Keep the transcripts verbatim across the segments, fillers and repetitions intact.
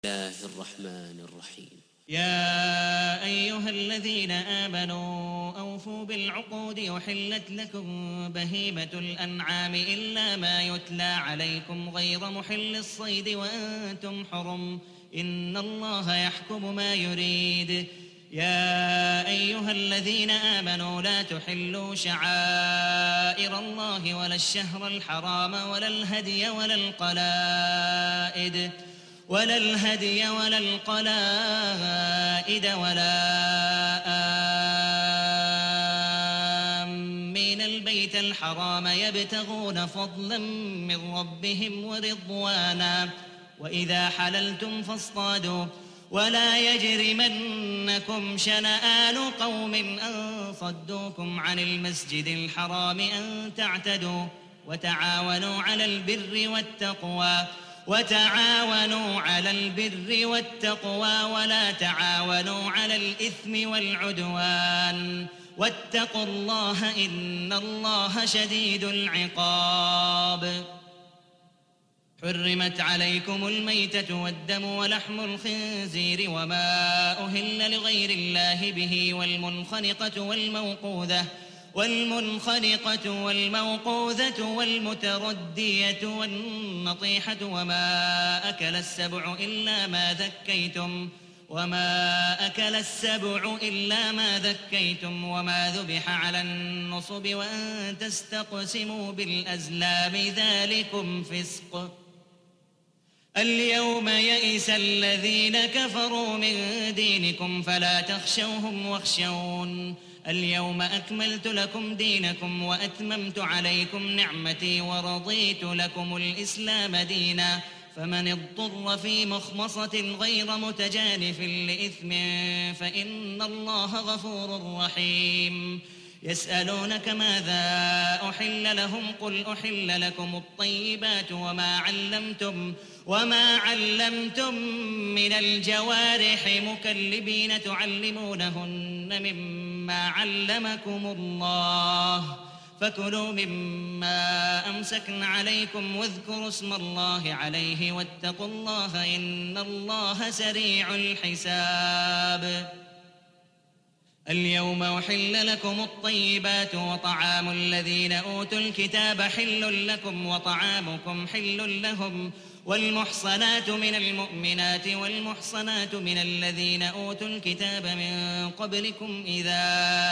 الله الرحمن الرحيم. يا أيها الذين آمنوا أوفوا بالعقود أحلت لكم بهيمة الأنعام إلا ما يتلى عليكم غير محل الصيد وأنتم حرم إن الله يحكم ما يريد. يا أيها الذين آمنوا لا تحلوا شعائر الله ولا الشهر الحرام ولا الهدي ولا القلائد ولا الهدي ولا القلائد ولا آمين البيت الحرام يبتغون فضلا من ربهم ورضوانا وإذا حللتم فاصطادوا ولا يجرمنكم شنآن قوم أن صدوكم عن المسجد الحرام أن تعتدوا وتعاونوا على البر والتقوى وتعاونوا على البر والتقوى ولا تعاونوا على الإثم والعدوان واتقوا الله إن الله شديد العقاب. حرمت عليكم الميتة والدم ولحم الخنزير وما أهل لغير الله به والمنخنقة والموقوذة والمنخنقة والموقوذة والمتردية والنطيحة وما أكل السبع إلا ما ذكيتم وما أكل السبع إلا ما ذكيتم وما ذبح على النصب وأن تستقسموا بالأزلام ذلكم فسق. اليوم يئس الذين كفروا من دينكم فلا تخشوهم واخشون. اليوم أكملت لكم دينكم وأتممت عليكم نعمتي ورضيت لكم الإسلام دينا فمن اضطر في مخمصة غير متجانف لإثم فإن الله غفور رحيم. يسألونك ماذا أحل لهم قل أحل لكم الطيبات وما علمتم وما علمتم من الجوارح مكلبين تعلمونهن مما علمكم الله فكلوا مما أمسكن عليكم واذكروا اسم الله عليه واتقوا الله إن الله سريع الحساب. اليوم أحل لكم الطيبات وطعام الذين أوتوا الكتاب حل لكم وطعامكم حل لهم والمحصنات من المؤمنات والمحصنات من الذين أوتوا الكتاب من قبلكم إذا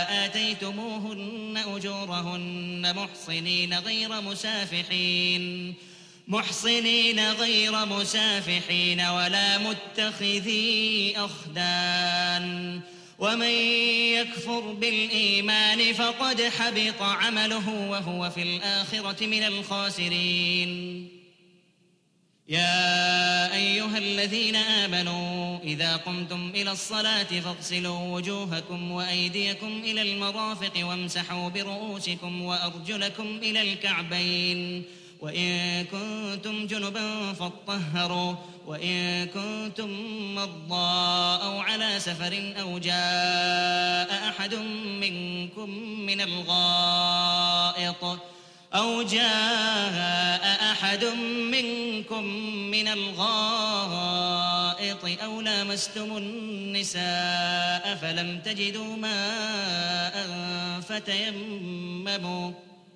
آتيتموهن أجورهن محصنين غير مسافحين محصنين غير مسافحين ولا متخذي أخدان ومن يكفر بالإيمان فقد حبط عمله وهو في الآخرة من الخاسرين. يا أيها الذين آمنوا إذا قمتم إلى الصلاة فاغسلوا وجوهكم وأيديكم إلى المرافق وامسحوا برؤوسكم وأرجلكم إلى الكعبين وإن كنتم جنبا فاطهروا وإن كنتم مرضى أو على سفر أو جاء أحد منكم من الغائط أو جاء أحد منكم من الغائط أو لامستم النساء فلم تجدوا ماء فتيمموا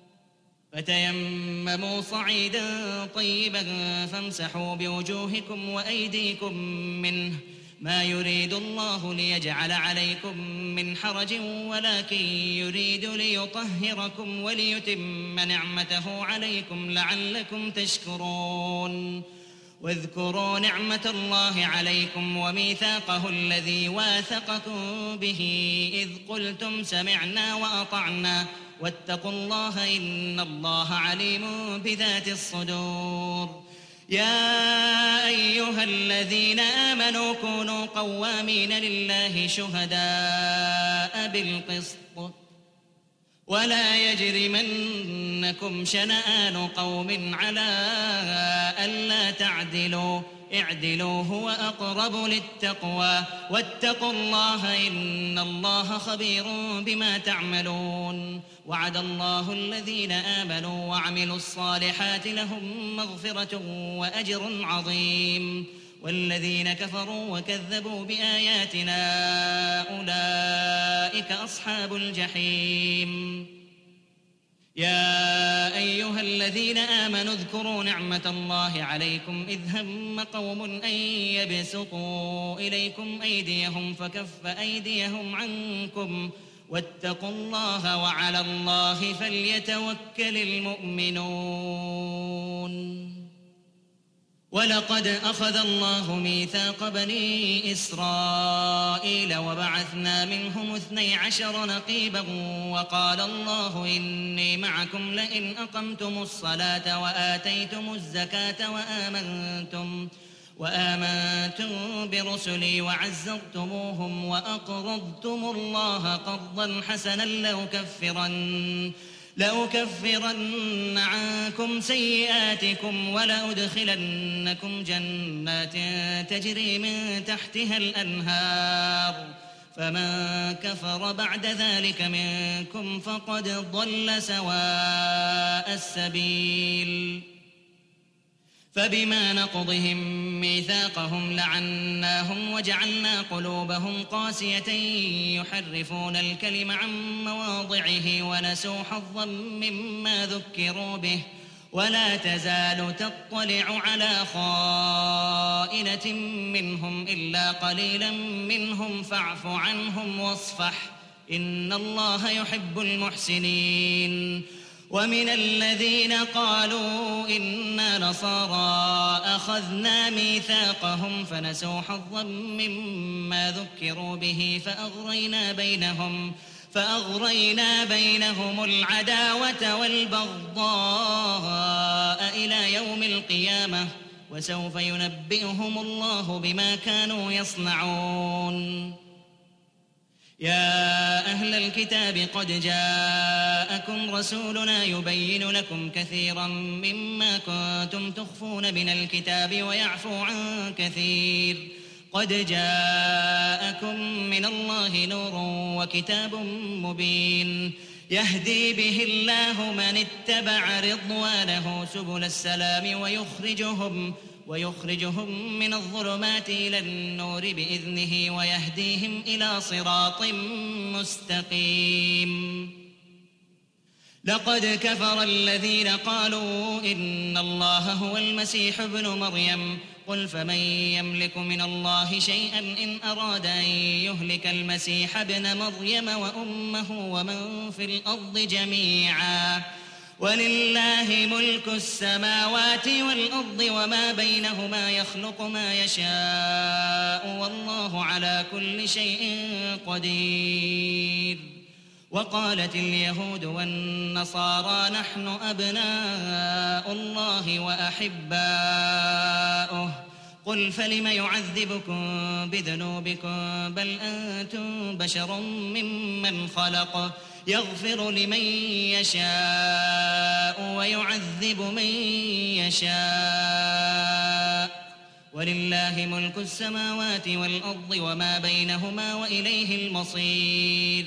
فتيمموا صعيدا طيبا فامسحوا بوجوهكم وأيديكم منه ما يريد الله ليجعل عليكم من حرج ولكن يريد ليطهركم وليتم نعمته عليكم لعلكم تشكرون. واذكروا نعمة الله عليكم وميثاقه الذي واثقكم به إذ قلتم سمعنا وأطعنا واتقوا الله إن الله عليم بذات الصدور. يا أيها الذين آمنوا كونوا قوامين لله شهداء بالقسط ولا يجرمنكم شنآن قوم على ألا تعدلوا اعدلوا هو أقرب للتقوى واتقوا الله إن الله خبير بما تعملون. وعد الله الذين آمنوا وعملوا الصالحات لهم مغفرة وأجر عظيم. والذين كفروا وكذبوا بآياتنا أولئك أصحاب الجحيم. يا أيها الذين آمنوا اذكروا نعمة الله عليكم إذ هم قوم أن يبسطوا إليكم أيديهم فكف أيديهم عنكم واتقوا الله وعلى الله فليتوكل المؤمنون. ولقد أخذ الله ميثاق بني إسرائيل وبعثنا منهم اثني عشر نقيبا وقال الله إني معكم لئن أقمتم الصلاة وآتيتم الزكاة وآمنتم وآمنتم برسلي وعزرتموهم وأقرضتم الله قرضا حسنا لأكفرن لأكفرن عنكم سيئاتكم ولأدخلنكم جنات تجري من تحتها الأنهار فمن كفر بعد ذلك منكم فقد ضل سواء السبيل. فبما نقضهم ميثاقهم لعناهم وجعلنا قلوبهم قاسية يحرفون الكلم عن مواضعه ونسوا حظا مما ذكروا به ولا تزال تطلع على خائنة منهم إلا قليلا منهم فاعف عنهم واصفح إن الله يحب المحسنين. ومن الذين قالوا إنا نصارى أخذنا ميثاقهم فنسوا حظا مما ذكروا به فأغرينا بينهم فأغرينا بينهم العداوة والبغضاء إلى يوم القيامة وسوف ينبئهم الله بما كانوا يصنعون. يا أهل الكتاب قد جاءكم رسولنا يبين لكم كثيرا مما كنتم تخفون من الكتاب ويعفو عن كثير قد جاءكم من الله نور وكتاب مبين يهدي به الله من اتبع رضوانه سبل السلام ويخرجهم ويخرجهم من الظلمات إلى النور بإذنه ويهديهم إلى صراط مستقيم. لقد كفر الذين قالوا إن الله هو المسيح ابن مريم قل فمن يملك من الله شيئا إن أراد أن يهلك المسيح ابن مريم وأمه ومن في الأرض جميعا ولله ملك السماوات والأرض وما بينهما يخلق ما يشاء والله على كل شيء قدير. وقالت اليهود والنصارى نحن أبناء الله وأحباؤه قل فلم يعذبكم بذنوبكم بل أنتم بشر ممن خلق يغفر لمن يشاء ويعذب من يشاء ولله ملك السماوات والأرض وما بينهما وإليه المصير.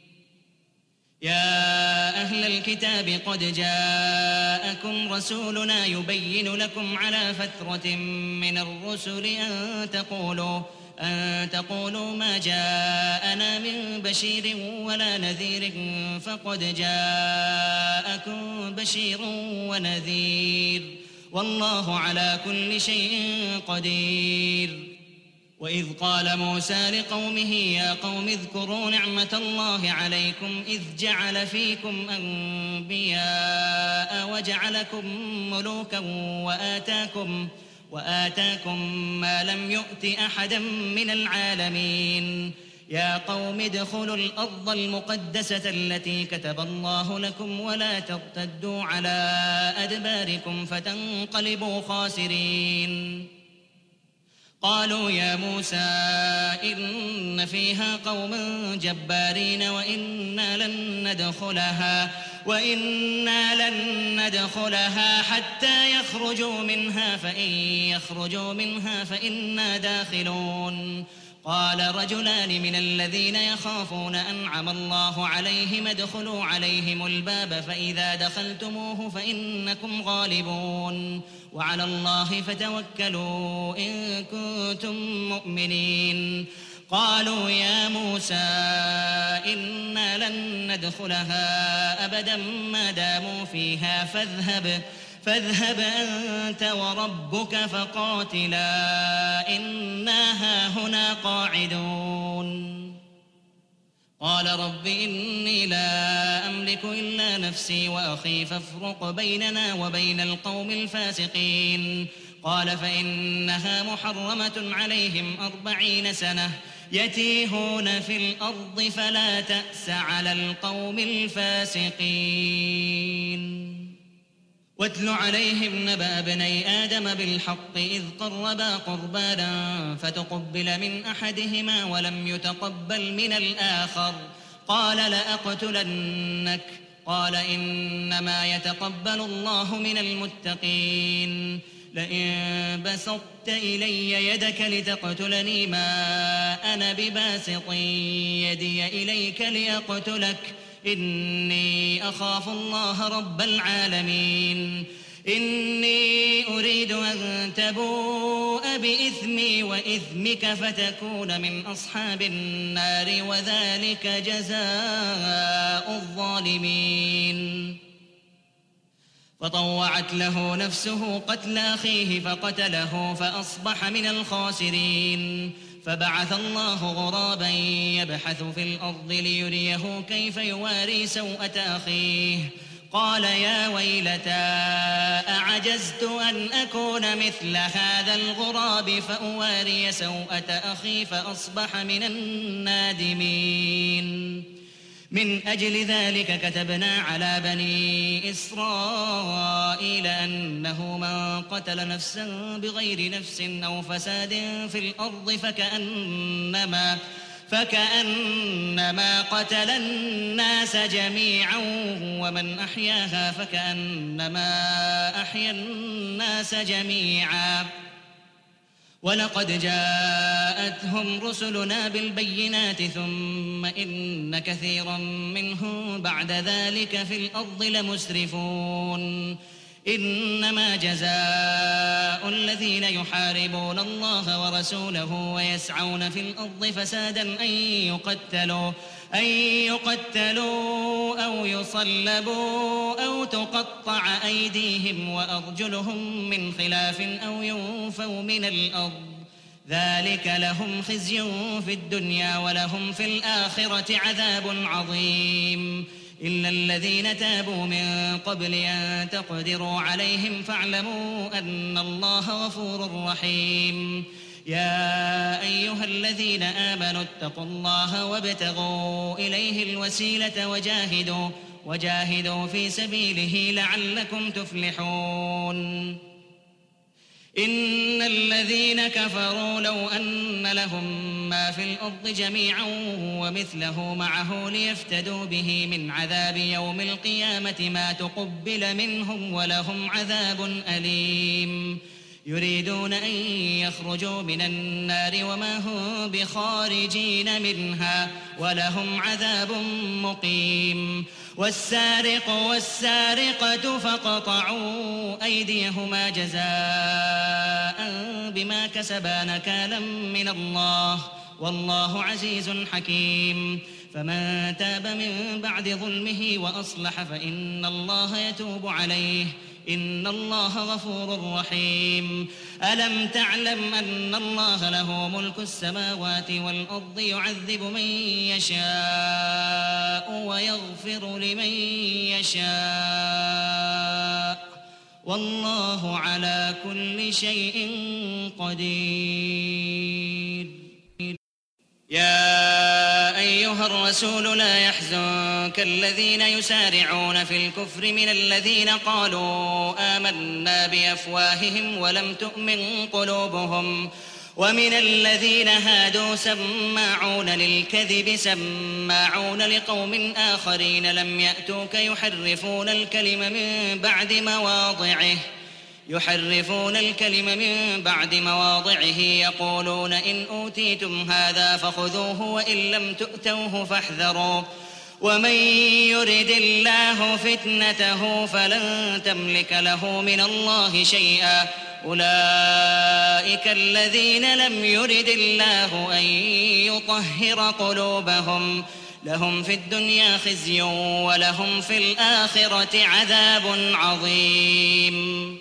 يا أهل الكتاب قد جاءكم رسولنا يبين لكم على فترة من الرسل أن تقولوا أن تقولوا ما جاءنا من بشير ولا نذير فقد جاءكم بشير ونذير والله على كل شيء قدير. وإذ قال موسى لقومه يا قوم اذكروا نعمة الله عليكم إذ جعل فيكم أنبياء وجعلكم ملوكا وآتاكم وآتاكم ما لم يؤت أحدا من العالمين. يا قوم ادخلوا الأرض المقدسة التي كتب الله لكم ولا ترتدوا على أدباركم فتنقلبوا خاسرين. قالوا يا موسى إن فيها قوما جبارين وإنا لن ندخلها وإنا لن ندخلها حتى يخرجوا منها فإن يخرجوا منها فإنا داخلون. قال رجلان من الذين يخافون أنعم الله عليهم ادخلوا عليهم الباب فإذا دخلتموه فإنكم غالبون وعلى الله فتوكلوا إن كنتم مؤمنين. قالوا يا موسى إنا لن ندخلها أبدا ما داموا فيها فاذهب فاذهب أنت وربك فقاتلا إنا هاهنا قاعدون. قال رب إني لا أملك إلا نفسي وأخي فافرق بيننا وبين القوم الفاسقين. قال فإنها محرمة عليهم أربعين سنة يتيهون في الأرض فلا تأس على القوم الفاسقين. واتل عليهم نبأ ابني آدم بالحق إذ قربا قربانا فتقبل من أحدهما ولم يتقبل من الآخر قال لأقتلنك قال إنما يتقبل الله من المتقين. لئن بسطت إلي يدك لتقتلني ما أنا بباسط يدي إليك لأقتلك إني أخاف الله رب العالمين. إني أريد أن تبوء بإثمي وإثمك فتكون من أصحاب النار وذلك جزاء الظالمين. فطوعت له نفسه قتل أخيه فقتله فأصبح من الخاسرين. فبعث الله غرابا يبحث في الأرض ليريه كيف يواري سوءة أخيه قال يا ويلتى أعجزت أن أكون مثل هذا الغراب فأواري سوءة أخي فأصبح من النادمين. من أجل ذلك كتبنا على بني إسرائيل أنه من قتل نفسا بغير نفس أو فساد في الأرض فكأنما, فكأنما قتل الناس جميعا ومن أحياها فكأنما أحيا الناس جميعا. ولقد جاءتهم رسلنا بالبينات ثم إن كثيرا منهم بعد ذلك في الأرض لمسرفون. إنما جزاء الذين يحاربون الله ورسوله ويسعون في الأرض فسادا أن يقتلوا أن يقتلوا أو يصلبوا أو تقطع أيديهم وأرجلهم من خلاف أو ينفوا من الأرض ذلك لهم خزي في الدنيا ولهم في الآخرة عذاب عظيم. إلا الذين تابوا من قبل أن تقدروا عليهم فاعلموا أن الله غفور رحيم. يا أيها الذين آمنوا اتقوا الله وابتغوا إليه الوسيلة وجاهدوا, وجاهدوا في سبيله لعلكم تفلحون. إن الذين كفروا لو أن لهم ما في الأرض جميعا ومثله معه ليفتدوا به من عذاب يوم القيامة ما تقبل منهم ولهم عذاب أليم. يريدون أن يخرجوا من النار وما هم بخارجين منها ولهم عذاب مقيم. والسارق والسارقة فاقطعوا أيديهما جزاء بما كسبا نكالا من الله والله عزيز حكيم. فمن تاب من بعد ظلمه وأصلح فإن الله يتوب عليه إن الله غفور رحيم. ألم تعلم أن الله له ملك السماوات والأرض يعذب من يشاء ويغفر لمن يشاء والله على كل شيء قدير. يا أيها الرسول لا يحزنك الذين يسارعون في الكفر من الذين قالوا آمنا بأفواههم ولم تؤمن قلوبهم ومن الذين هادوا سماعون للكذب سماعون لقوم آخرين لم يأتوك يحرفون الكلم من بعد مواضعه يحرفون الكلم من بعد مواضعه يقولون إن أوتيتم هذا فخذوه وإن لم تؤتوه فاحذروا ومن يرد الله فتنته فلن تملك له من الله شيئا أولئك الذين لم يرد الله أن يطهر قلوبهم لهم في الدنيا خزي ولهم في الآخرة عذاب عظيم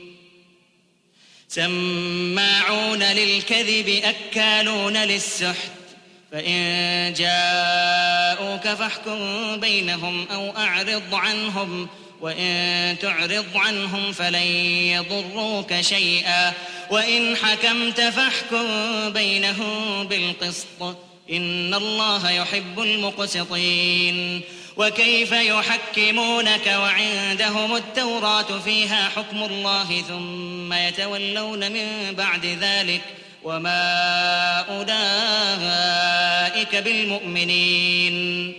سماعون للكذب أكالون للسحت فإن جاءوك فاحكم بينهم أو أعرض عنهم وإن تعرض عنهم فلن يضروك شيئا وإن حكمت فاحكم بينهم بالقسط إن الله يحب المقسطين وكيف يحكمونك وعندهم التوراة فيها حكم الله ثم يتولون من بعد ذلك وما أولئك بالمؤمنين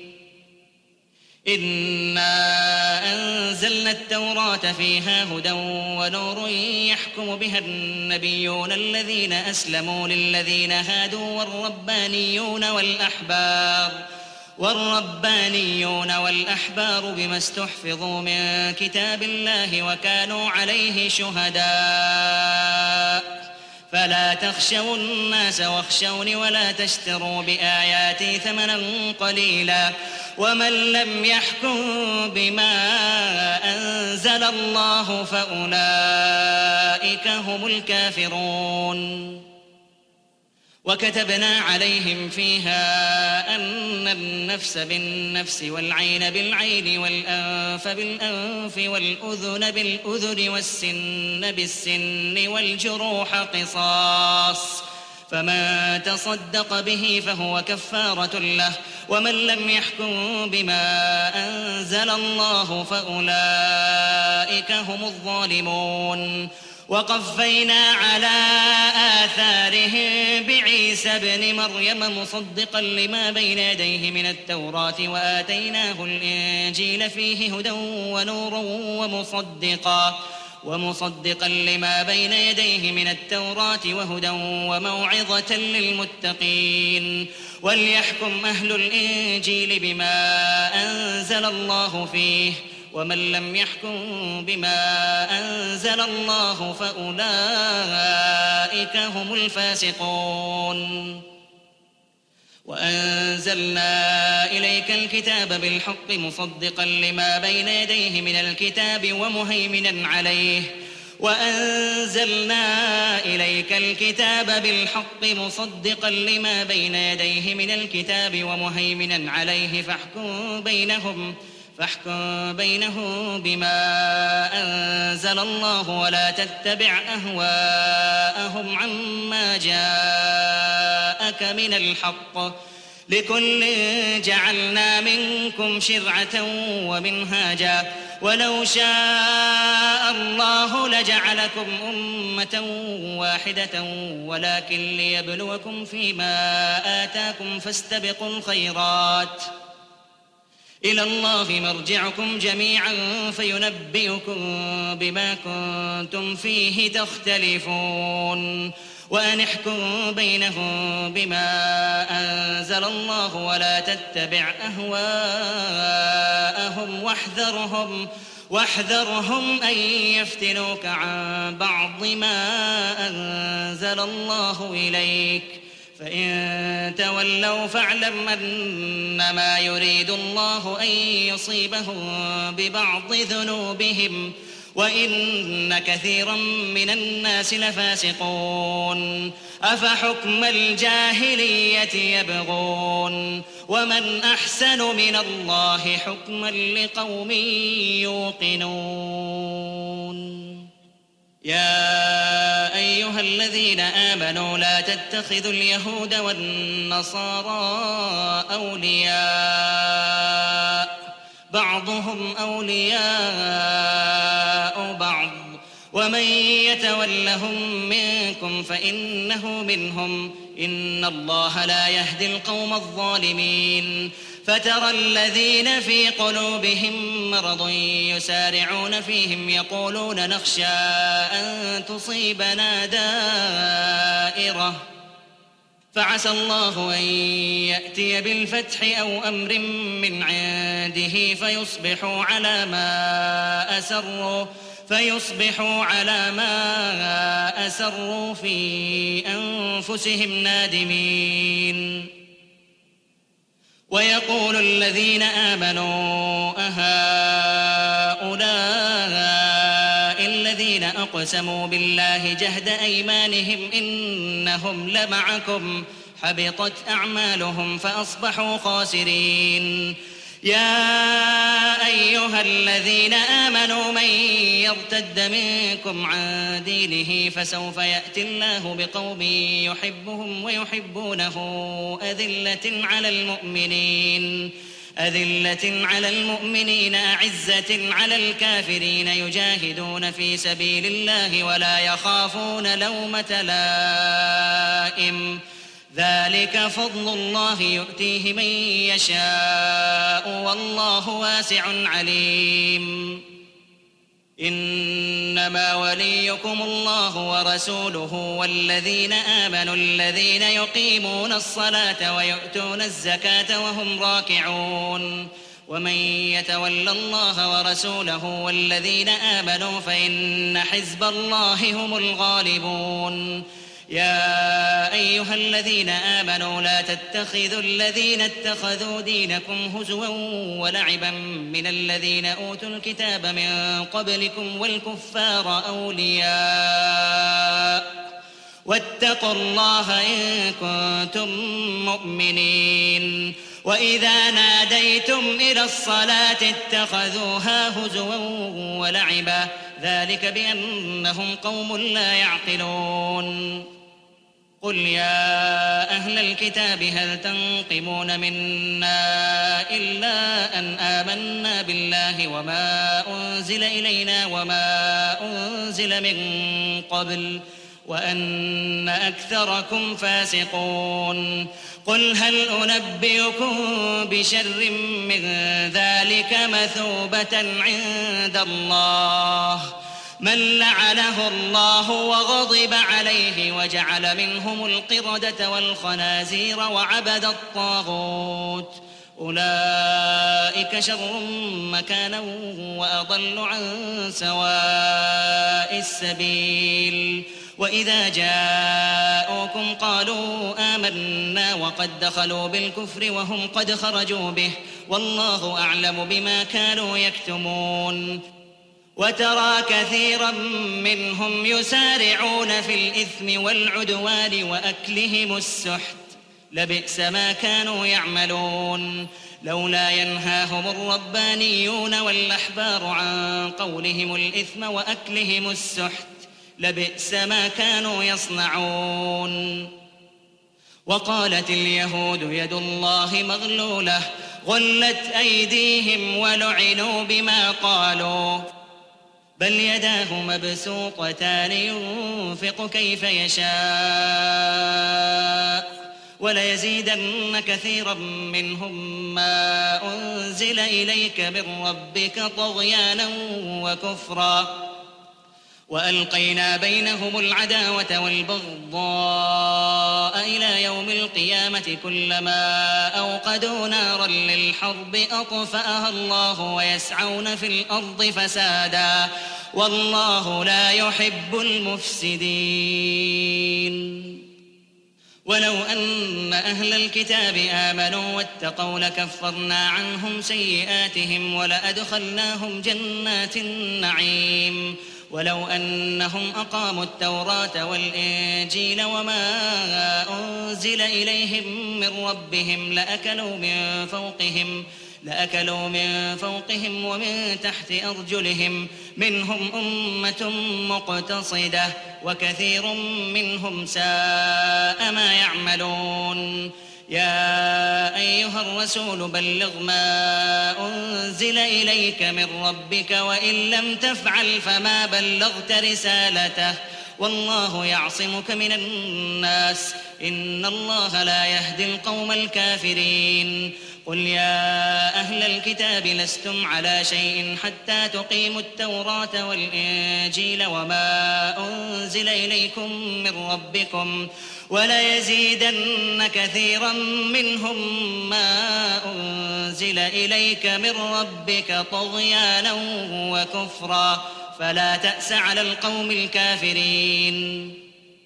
إنا أنزلنا التوراة فيها هدى ونور يحكم بها النبيون الذين أسلموا للذين هادوا والربانيون والأحبار والربانيون والأحبار بما استحفظوا من كتاب الله وكانوا عليه شهداء فلا تخشوا الناس واخشوني ولا تشتروا بآياتي ثمنا قليلا ومن لم يحكم بما أنزل الله فأولئك هم الكافرون وكتبنا عليهم فيها أن النفس بالنفس والعين بالعين والأنف بالأنف والأذن بالأذن والسن بالسن والجروح قصاص فمن تصدق به فهو كفارة له ومن لم يحكم بما أنزل الله فأولئك هم الظالمون وقفينا على آثارهم بعيسى ابن مريم مصدقا لما بين يديه من التوراة وآتيناه الإنجيل فيه هدى ونور ومصدقا ومصدقا لما بين يديه من التوراة وهدى وموعظة للمتقين وليحكم أهل الإنجيل بما أنزل الله فيه ومن لم يحكم بما أنزل الله فأولئك هم الفاسقون وأنزلنا إليك الكتاب بالحق مصدقا لما بين يديه من الكتاب ومهيمنا عليه وأنزلنا إليك الكتاب بالحق مصدقا لما بين يديه من الكتاب ومهيمنا عليه فاحكم بينهم فاحكم بينهم بما أنزل الله ولا تتبع أهواءهم عما جاءك من الحق لكل جعلنا منكم شرعة ومنهاجا ولو شاء الله لجعلكم أمة واحدة ولكن ليبلوكم فيما آتاكم فاستبقوا الخيرات إلى الله مرجعكم جميعا فينبئكم بما كنتم فيه تختلفون وأن احكم بينهم بما أنزل الله ولا تتبع أهواءهم واحذرهم واحذرهم أن يفتنوك عن بعض ما أنزل الله إليك فإن تولوا فاعلم أنما يريد الله أن يصيبهم ببعض ذنوبهم وإن كثيرا من الناس لفاسقون أفحكم الجاهلية يبغون ومن أحسن من الله حكما لقوم يوقنون يا أيها الذين آمنوا لا تتخذوا اليهود والنصارى أولياء بعضهم أولياء بعض ومن يتولهم منكم فإنه منهم إن الله لا يهدي القوم الظالمين فترى الذين في قلوبهم مرض يسارعون فيهم يقولون نخشى أن تصيبنا دائرة فعسى الله أن يأتي بالفتح أو أمر من عنده فيصبحوا على ما أسروا فيصبحوا على ما أسروا في أنفسهم نادمين. ويقول الذين آمنوا أهؤلاء الذين أقسموا بالله جهد أيمانهم إنهم لمعكم حبطت أعمالهم فأصبحوا خاسرين. يا أيها الذين آمنوا من يرتد منكم عن دينه فسوف يأتي الله بقوم يحبهم ويحبونه أذلة على المؤمنين أذلة على المؤمنين أعزة على الكافرين يجاهدون في سبيل الله ولا يخافون لومة لائم ذلك فضل الله يؤتيه من يشاء والله واسع عليم. إنما وليكم الله ورسوله والذين آمنوا الذين يقيمون الصلاة ويؤتون الزكاة وهم راكعون ومن يتول الله ورسوله والذين آمنوا فإن حزب الله هم الغالبون. يا أيها الذين آمنوا لا تتخذوا الذين اتخذوا دينكم هزوا ولعبا من الذين أوتوا الكتاب من قبلكم والكفار أولياء واتقوا الله إن كنتم مؤمنين. وإذا ناديتم إلى الصلاة اتخذوها هزوا ولعبا ذلك بأنهم قوم لا يعقلون. قل يا أهل الكتاب هل تنقمون منا إلا أن آمنا بالله وما أنزل إلينا وما أنزل من قبل وأن أكثركم فاسقون. قل هل أنبئكم بشر من ذلك مثوبة عند الله من لعنه الله وغضب عليه وجعل منهم القردة والخنازير وعبد الطاغوت أولئك شر مكانا وأضل عن سواء السبيل. وإذا جاءوكم قالوا آمنا وقد دخلوا بالكفر وهم قد خرجوا به والله أعلم بما كانوا يكتمون. وترى كثيرا منهم يسارعون في الإثم والعدوان وأكلهم السحت لبئس ما كانوا يعملون. لولا ينهاهم الربانيون والأحبار عن قولهم الإثم وأكلهم السحت لبئس ما كانوا يصنعون. وقالت اليهود يد الله مغلولة غلت أيديهم ولعنوا بما قالوا بل يداه مبسوطتان ينفق كيف يشاء وليزيدن كثيرا منهم ما أنزل إليك من ربك طغيانا وكفرا وألقينا بينهم العداوة والبغضاء إلى يوم القيامة كلما أوقدوا نارا للحرب أطفأها الله ويسعون في الأرض فسادا والله لا يحب المفسدين. ولو أن أهل الكتاب آمنوا واتقوا لكفرنا عنهم سيئاتهم ولأدخلناهم جنات النعيم. ولو أنهم أقاموا التوراة والإنجيل وما أنزل إليهم من ربهم لأكلوا من فوقهم لأكلوا من فوقهم ومن تحت أرجلهم منهم أمة مقتصدة وكثير منهم ساء ما يعملون. يا أيها الرسول بلغ ما أنزل إليك من ربك وإن لم تفعل فما بلغت رسالته والله يعصمك من الناس إن الله لا يهدي القوم الكافرين. قل يا أهل الكتاب لستم على شيء حتى تقيموا التوراة والإنجيل وما أنزل إليكم من ربكم وليزيدن كثيرا منهم ما أنزل إليك من ربك طغيانا وكفرا فلا تأس على القوم الكافرين.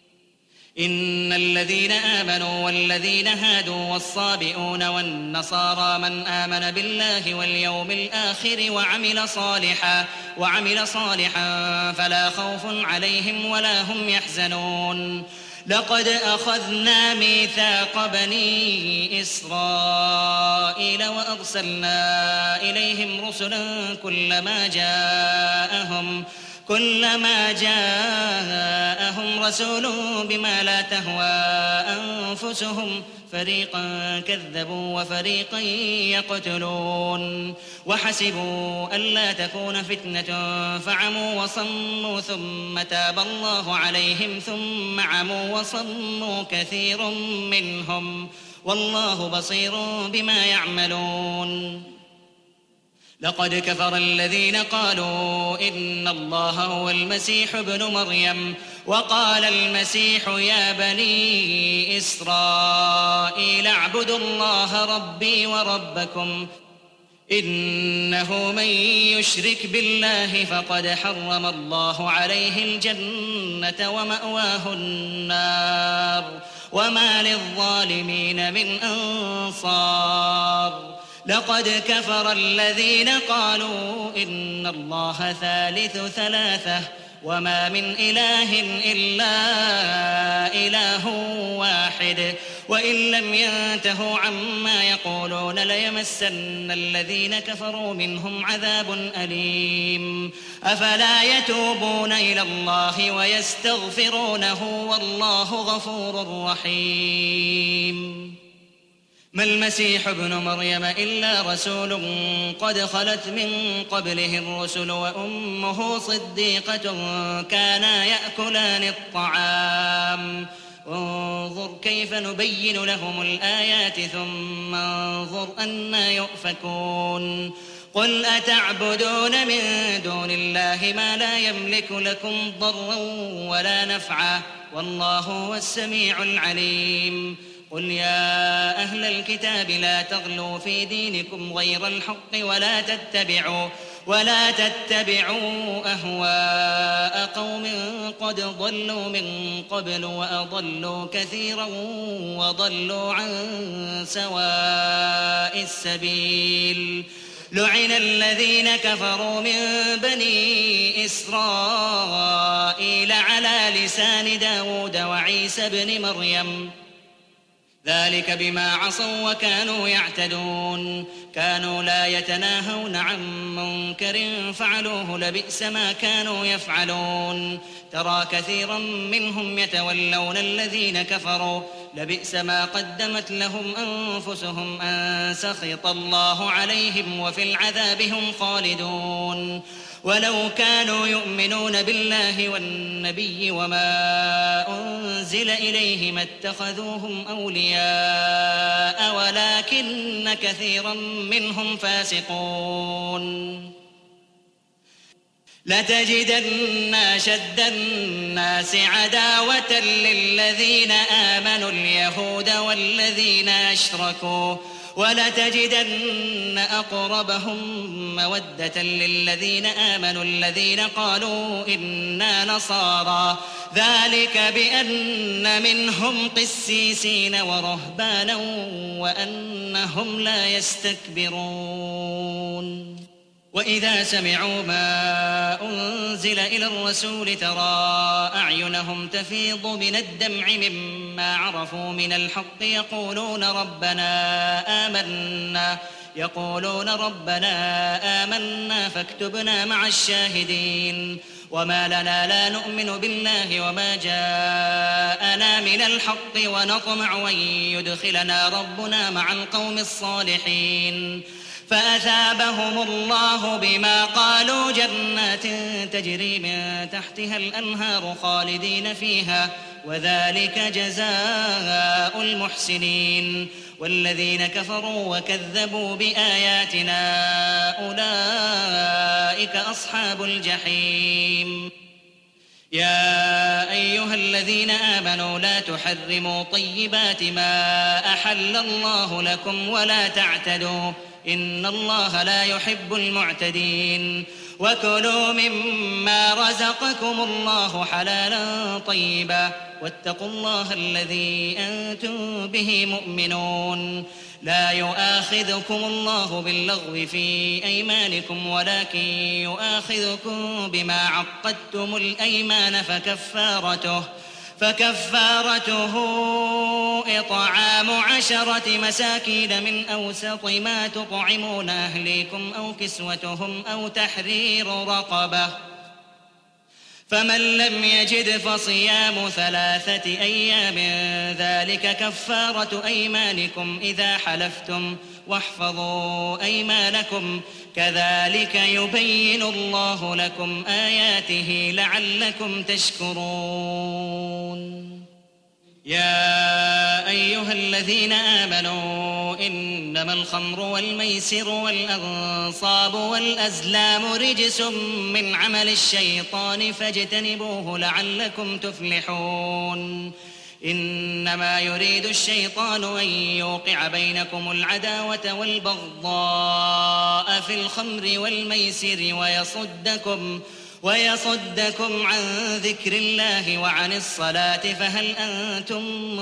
إن الذين آمنوا والذين هادوا والصابئون والنصارى من آمن بالله واليوم الآخر وعمل صالحا وعمل صالحا فلا خوف عليهم ولا هم يحزنون. لقد أخذنا ميثاق بني إسرائيل وأرسلنا إليهم رسلا كلما جاءهم كلما جاءهم رسول بما لا تهوى أنفسهم فريقا كذبوا وفريقا يقتلون وحسبوا ألا تكون فتنة فعموا وصموا ثم تاب الله عليهم ثم عموا وصموا كثير منهم والله بصير بما يعملون. لقد كفر الذين قالوا إن الله هو المسيح ابن مريم وقال المسيح يا بني إسرائيل اعبدوا الله ربي وربكم إنه من يشرك بالله فقد حرم الله عليه الجنة ومأواه النار وما للظالمين من أنصار. لقد كفر الذين قالوا إن الله ثالث ثلاثة وما من إله إلا إله واحد وإن لم ينتهوا عما يقولون ليمسن الذين كفروا منهم عذاب أليم. أفلا يتوبون إلى الله ويستغفرونه والله غفور رحيم. ما المسيح ابن مريم إلا رسول قد خلت من قبله الرسل وأمه صديقة كانا يأكلان الطعام انظر كيف نبين لهم الآيات ثم انظر أنى يؤفكون. قل أتعبدون من دون الله ما لا يملك لكم ضرا ولا نفعا والله هو السميع العليم. قل يا أهل الكتاب لا تغلوا في دينكم غير الحق ولا تتبعوا ولا تتبعوا أهواء قوم قد ضلوا من قبل وأضلوا كثيرا وضلوا عن سواء السبيل. لعن الذين كفروا من بني إسرائيل على لسان داود وعيسى بن مريم ذلك بما عصوا وكانوا يعتدون. كانوا لا يتناهون عن منكر فعلوه لبئس ما كانوا يفعلون. ترى كثيرا منهم يتولون الذين كفروا لبئس ما قدمت لهم أنفسهم أن سخط الله عليهم وفي العذاب هم خالدون. ولو كانوا يؤمنون بالله والنبي وما أنزل إليه ما اتخذوهم أولياء ولكن كثيرا منهم فاسقون. لتجدن أشد الناس عداوة للذين آمنوا اليهود والذين أشركوا ولتجدن أقربهم مودة للذين آمنوا الذين قالوا إنا نصارى ذلك بأن منهم قسيسين ورهبانا وأنهم لا يستكبرون. وإذا سمعوا ما أنزل إلى الرسول ترى أعينهم تفيض من الدمع مما عرفوا من الحق يقولون ربنا آمنا يقولون ربنا آمنا فاكتبنا مع الشاهدين. وما لنا لا نؤمن بالله وما جاءنا من الحق ونطمع أن يدخلنا ربنا مع القوم الصالحين. فأثابهم الله بما قالوا جنات تجري من تحتها الأنهار خالدين فيها وذلك جزاء المحسنين. والذين كفروا وكذبوا بآياتنا أولئك أصحاب الجحيم. يا أيها الذين آمنوا لا تحرموا طيبات ما أحل الله لكم ولا تعتدوا إن الله لا يحب المعتدين. وكلوا مما رزقكم الله حلالا طيبا واتقوا الله الذي أنتم به مؤمنون. لا يؤاخذكم الله باللغو في أيمانكم ولكن يؤاخذكم بما عقدتم الأيمان فكفارته فكفارته إطعام عشرة مساكين من أوسط ما تطعمون أهليكم أو كسوتهم أو تحرير رقبة. فمن لم يجد فصيام ثلاثة أيام ذلك كفارة أيمانكم إذا حلفتم واحفظوا أيمانكم كذلك يبين الله لكم آياته لعلكم تشكرون. يا أيها الذين آمنوا إنما الخمر والميسر والأنصاب والأزلام رجس من عمل الشيطان فاجتنبوه لعلكم تفلحون. إنما يريد الشيطان أن يوقع بينكم العداوة والبغضاء في الخمر والميسر ويصدكم ويصدكم عن ذكر الله وعن الصلاة فهل أنتم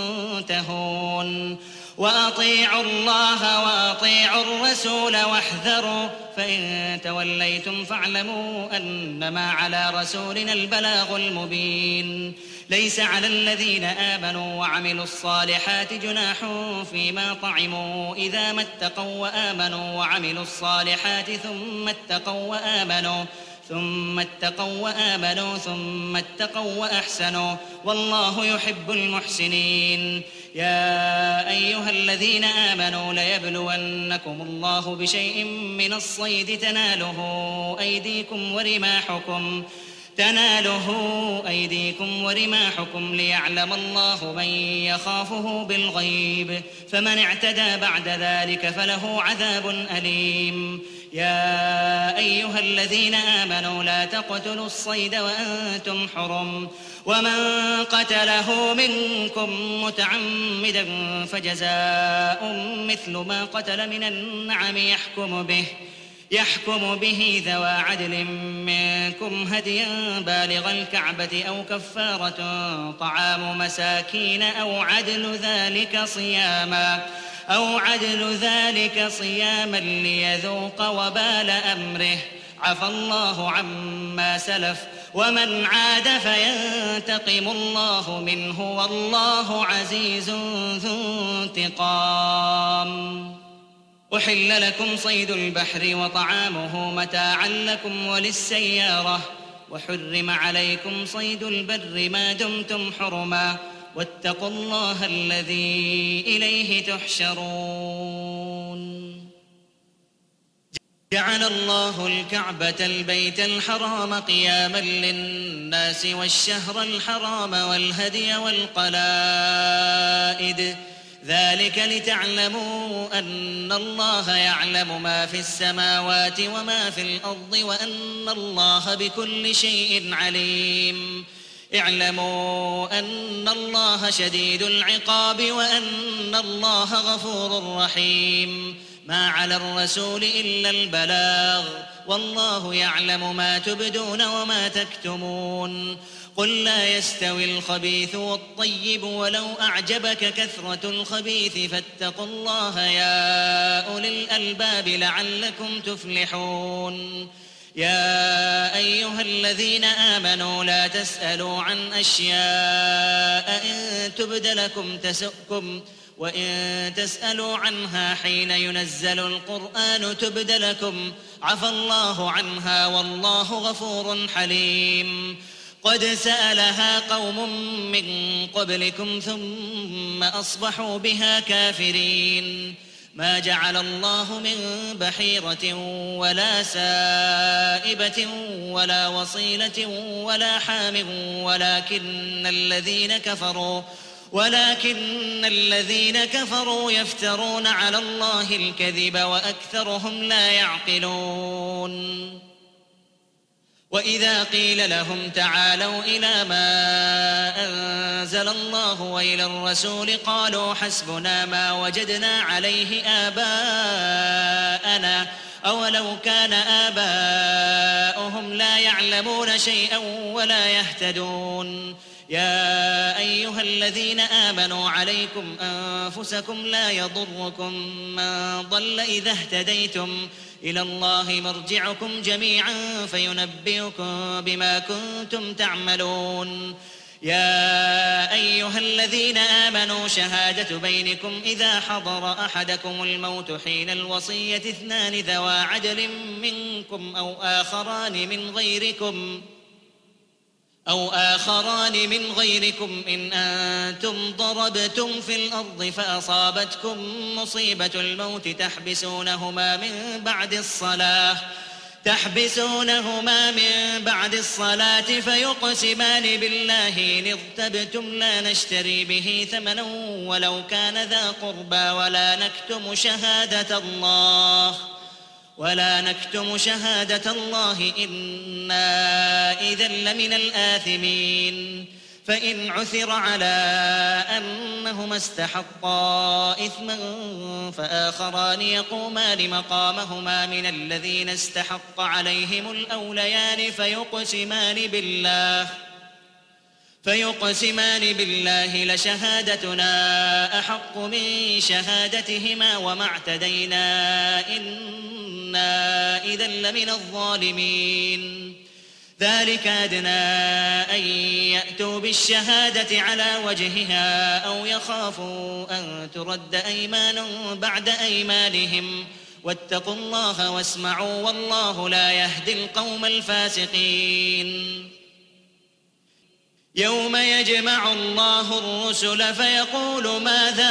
منتهون. وأطيعوا الله وأطيعوا الرسول واحذروا فإن توليتم فاعلموا أنما على رسولنا البلاغ المبين. ليس على الذين آمنوا وعملوا الصالحات جناح فيما طعموا إذا ما اتقوا وآمنوا وعملوا الصالحات ثم اتقوا وآمنوا ثم اتقوا وآمنوا ثم اتقوا وأحسنوا والله يحب المحسنين. يا أيها الذين آمنوا ليبلونكم الله بشيء من الصيد تناله أيديكم ورماحكم تناله أيديكم ورماحكم ليعلم الله من يخافه بالغيب فمن اعتدى بعد ذلك فله عذاب أليم. يا أيها الذين آمنوا لا تقتلوا الصيد وأنتم حرم ومن قتله منكم متعمدا فجزاء مثل ما قتل من النعم يحكم به يحكم به ذوى عدل منكم هديا بالغ الكعبة أو كفارة طعام مساكين أو عدل ذلك صياما أو عدل ذلك صياما ليذوق وبال أمره عفى الله عما سلف ومن عاد فينتقم الله منه والله عزيز ذو انتقام. أحل لكم صيد البحر وطعامه متاعا لكم وللسيارة وحرم عليكم صيد البر ما دمتم حرما واتقوا الله الذي إليه تحشرون. جعل الله الكعبة البيت الحرام قياما للناس والشهر الحرام والهدي والقلائد ذلك لتعلموا أن الله يعلم ما في السماوات وما في الأرض وأن الله بكل شيء عليم. اعلموا أن الله شديد العقاب وأن الله غفور رحيم. ما على الرسول إلا البلاغ والله يعلم ما تبدون وما تكتمون. قل لا يستوي الخبيث والطيب ولو أعجبك كثرة الخبيث فاتقوا الله يا أولي الألباب لعلكم تفلحون. يا أيها الذين آمنوا لا تسألوا عن أشياء إن تبد لكم تسؤكم وإن تسألوا عنها حين ينزل القرآن تبد لكم عفى الله عنها والله غفور حليم. قد سألها قوم من قبلكم ثم أصبحوا بها كافرين. ما جعل الله من بحيرة ولا سائبة ولا وصيلة ولا حام ولكن الذين كفروا ولكن الذين كفروا يفترون على الله الكذب وأكثرهم لا يعقلون وإذا قيل لهم تعالوا إلى ما أنزل الله وإلى الرسول قالوا حسبنا ما وجدنا عليه آباءنا أولو كان آباؤهم لا يعلمون شيئا ولا يهتدون يا أيها الذين آمنوا عليكم أنفسكم لا يضركم من ضل إذا اهتديتم إلى الله مرجعكم جميعا فينبئكم بما كنتم تعملون يا أيها الذين آمنوا شهادة بينكم إذا حضر أحدكم الموت حين الوصية اثنان ذوى عدل منكم أو آخران من غيركم أو آخران من غيركم إن أنتم ضربتم في الأرض فأصابتكم مصيبة الموت تحبسونهما من بعد الصلاة تحبسونهما من بعد الصلاة فيقسمان بالله إن ارتبتم لا نشتري به ثمنا ولو كان ذا قربى ولا نكتم شهادة الله ولا نكتم شهادة الله إنا إذا لمن الآثمين فإن عثر على أنهما استحقا إثما فآخران يقومان مقامهما من الذين استحق عليهم الأوليان فيقسمان بالله فيقسمان بالله لشهادتنا أحق من شهادتهما وما اعتدينا إنا إذا لمن الظالمين ذلك أدنى أن يأتوا بالشهادة على وجهها أو يخافوا أن ترد أيمان بعد أيمانهم واتقوا الله واسمعوا والله لا يهدي القوم الفاسقين يوم يجمع الله الرسل فيقول ماذا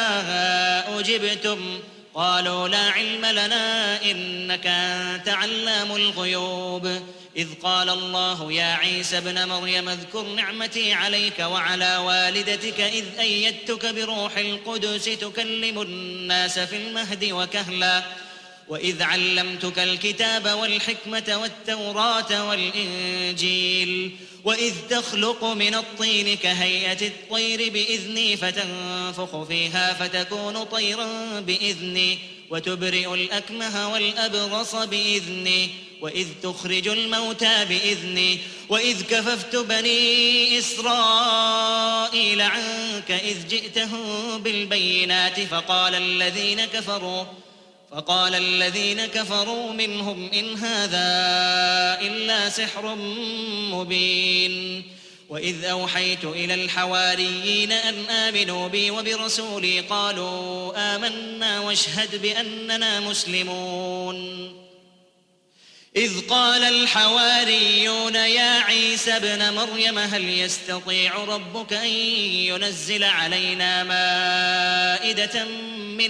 أجبتم قالوا لا علم لنا إنك أنت علام الغيوب إذ قال الله يا عيسى ابن مريم اذكر نعمتي عليك وعلى والدتك إذ أيدتك بروح القدس تكلم الناس في المهد وكهلا وإذ علمتك الكتاب والحكمة والتوراة والإنجيل وإذ تخلق من الطين كهيئة الطير بإذني فتنفخ فيها فتكون طيرا بإذني وتبرئ الأكمه والأبرص بإذني وإذ تخرج الموتى بإذني وإذ كففت بني إسرائيل عنك إذ جئتهم بالبينات فقال الذين كفروا فقال الذين كفروا منهم إن هذا إلا سحر مبين وإذ أوحيت إلى الحواريين أن آمنوا بي وبرسولي قالوا آمنا واشهد بأننا مسلمون إذ قال الحواريون يا عيسى ابن مريم هل يستطيع ربك أن ينزل علينا مائدة من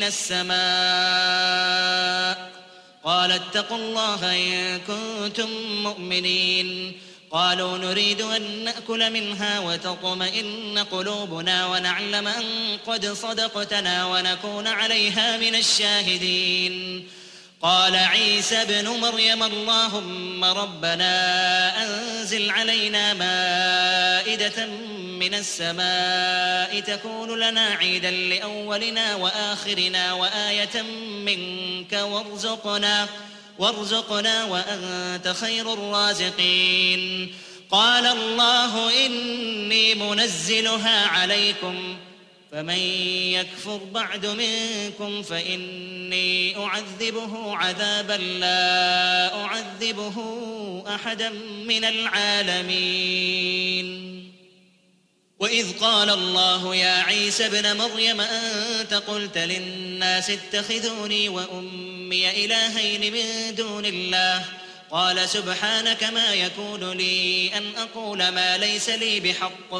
السماء قال اتقوا الله إن كنتم مؤمنين قالوا نريد أن نأكل منها وتطمئن قلوبنا ونعلم أن قد صدقتنا ونكون عليها من الشاهدين قال عيسى ابن مريم اللهم ربنا أنزل علينا مائدة من السماء تكون لنا عيدا لأولنا وآخرنا وآية منك وارزقنا وارزقنا وأنت خير الرازقين قال الله إني منزلها عليكم فمن يكفر بعد منكم فإني أعذبه عذابا لا أعذبه أحدا من العالمين وإذ قال الله يا عيسى ابن مريم أنت قلت للناس اتخذوني وأمي إلهين من دون الله قال سبحانك ما يكون لي أن أقول ما ليس لي بحق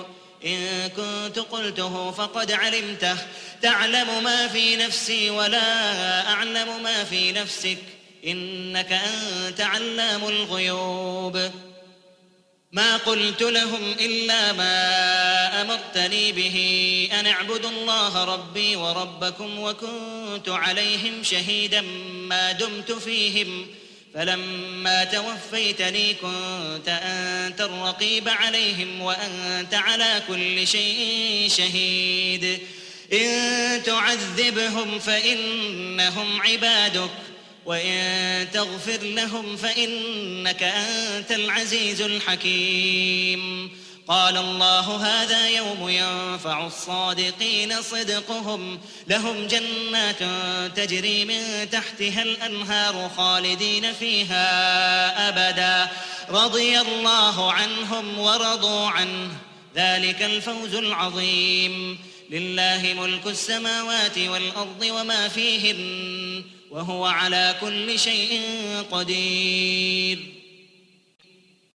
إن كنت قلته فقد علمته تعلم ما في نفسي ولا أعلم ما في نفسك إنك أنت علام الغيوب ما قلت لهم إلا ما أمرتني به أن اعبدوا الله ربي وربكم وكنت عليهم شهيدا ما دمت فيهم فلما توفيتني كنت أنت الرقيب عليهم وأنت على كل شيء شهيد إن تعذبهم فإنهم عبادك وإن تغفر لهم فإنك أنت العزيز الحكيم قال الله هذا يوم ينفع الصادقين صدقهم لهم جنات تجري من تحتها الأنهار خالدين فيها أبدا رضي الله عنهم ورضوا عنه ذلك الفوز العظيم لله ملك السماوات والأرض وما فيهن وهو على كل شيء قدير